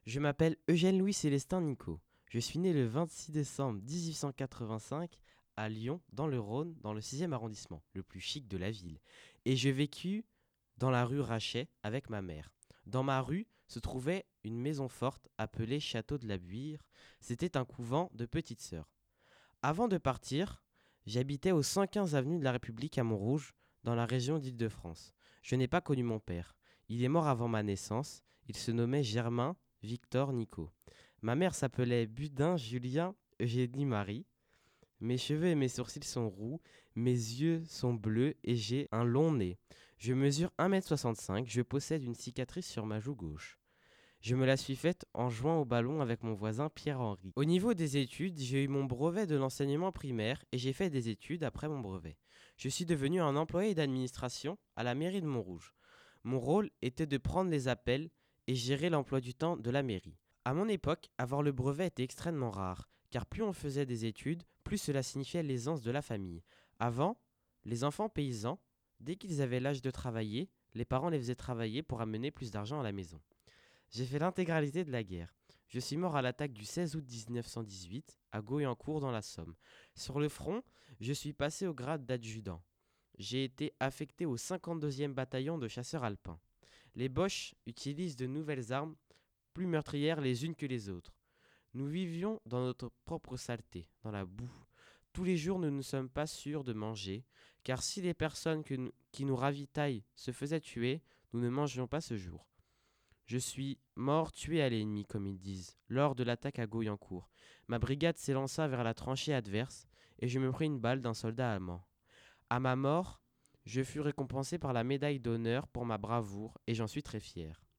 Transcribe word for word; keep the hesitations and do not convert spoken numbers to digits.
Je m'appelle Eugène Louis Célestin Nico. Je suis né le vingt-six décembre mille huit cent quatre-vingt-cinq à Lyon, dans le Rhône, dans le sixième arrondissement, le plus chic de la ville. Et j'ai vécu dans la rue Rachet avec ma mère. Dans ma rue se trouvait une maison forte appelée Château de la Buire. C'était un couvent de petites sœurs. Avant de partir, j'habitais au cent quinze avenue de la République à Montrouge, dans la région d'Île-de-France. Je n'ai pas connu mon père. Il est mort avant ma naissance. Il se nommait Germain Victor Nico. Ma mère s'appelait Budin Julien Eugénie Marie. Mes cheveux et mes sourcils sont roux, mes yeux sont bleus et j'ai un long nez. Je mesure un mètre soixante-cinq, je possède une cicatrice sur ma joue gauche. Je me la suis faite en jouant au ballon avec mon voisin Pierre-Henri. Au niveau des études, j'ai eu mon brevet de l'enseignement primaire et j'ai fait des études après mon brevet. Je suis devenu un employé d'administration à la mairie de Montrouge. Mon rôle était de prendre les appels et gérer l'emploi du temps de la mairie. À mon époque, avoir le brevet était extrêmement rare, car plus on faisait des études, plus cela signifiait l'aisance de la famille. Avant, les enfants paysans, dès qu'ils avaient l'âge de travailler, les parents les faisaient travailler pour amener plus d'argent à la maison. J'ai fait l'intégralité de la guerre. Je suis mort à l'attaque du seize août mille neuf cent dix-huit à Goyencourt dans la Somme. Sur le front, je suis passé au grade d'adjudant. J'ai été affecté au cinquante-deuxième bataillon de chasseurs alpins. Les Boches utilisent de nouvelles armes, plus meurtrières les unes que les autres. Nous vivions dans notre propre saleté, dans la boue. Tous les jours, nous ne sommes pas sûrs de manger, car si les personnes que nous- qui nous ravitaillent se faisaient tuer, nous ne mangerions pas ce jour. Je suis mort tué à l'ennemi, comme ils disent, lors de l'attaque à Goyencourt. Ma brigade s'élança vers la tranchée adverse et je me pris une balle d'un soldat allemand. À ma mort, je fus récompensé par la médaille d'honneur pour ma bravoure et j'en suis très fier.